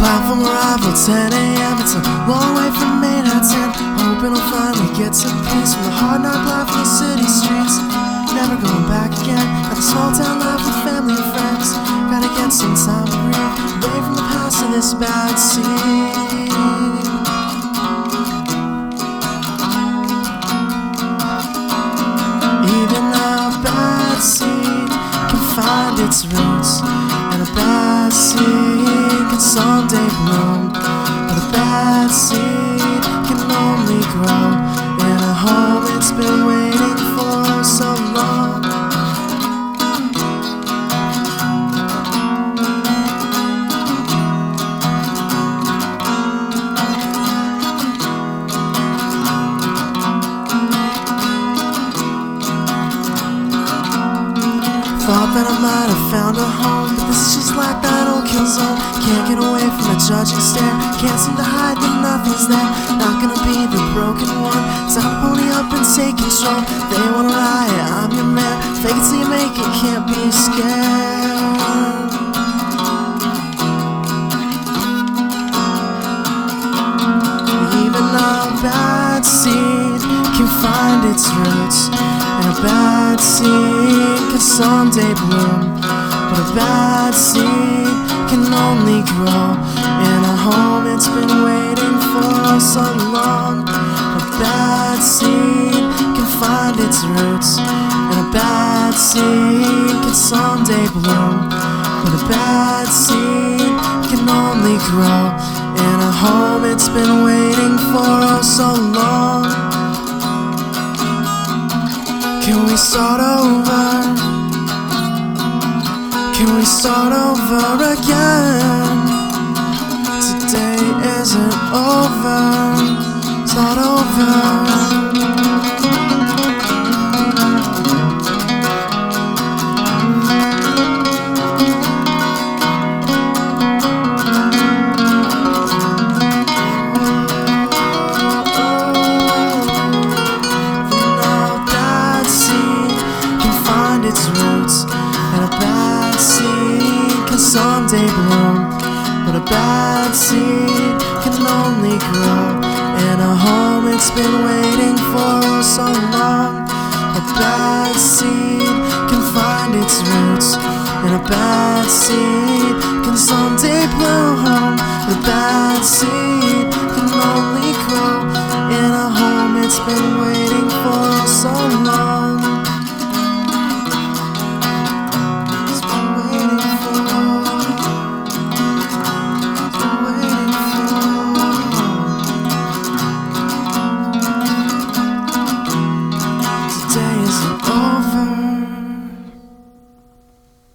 Platform arrival 10 a.m. It's a long way from Manhattan. Hoping I'll finally get some peace from the hard knock life on the city streets. Never going back again. Got the small town life with family and friends. Gotta get some time to breathe away from the past of this bad scene. Even a bad scene can find its roots, and a bad scene can someday bloom. But a bad seed can only grow in a home it's been waiting for so long. Thought that I might have found a home, but this is just like that old kill zone. Can't get away from the judging stare. Can't seem to hide that nothing's there. Not gonna be the broken one. Time to pony up and take control. They wanna riot, I'm your man. Fake it till you make it, can't be scared. Even a bad seed can find its roots, and a bad seed can someday bloom. But a bad seed can only grow in a home it's been waiting for so long. A bad seed can find its roots, and a bad seed can someday bloom. But a bad seed can only grow in a home it's been waiting for so long. Can we start over? Can we start over again? Today isn't over. Start over. Someday bloom, but a bad seed can only grow in a home it's been waiting for so long. A bad seed can find its roots, and a bad seed can someday bloom. But a bad seed can only grow in a home it's been waiting for so long.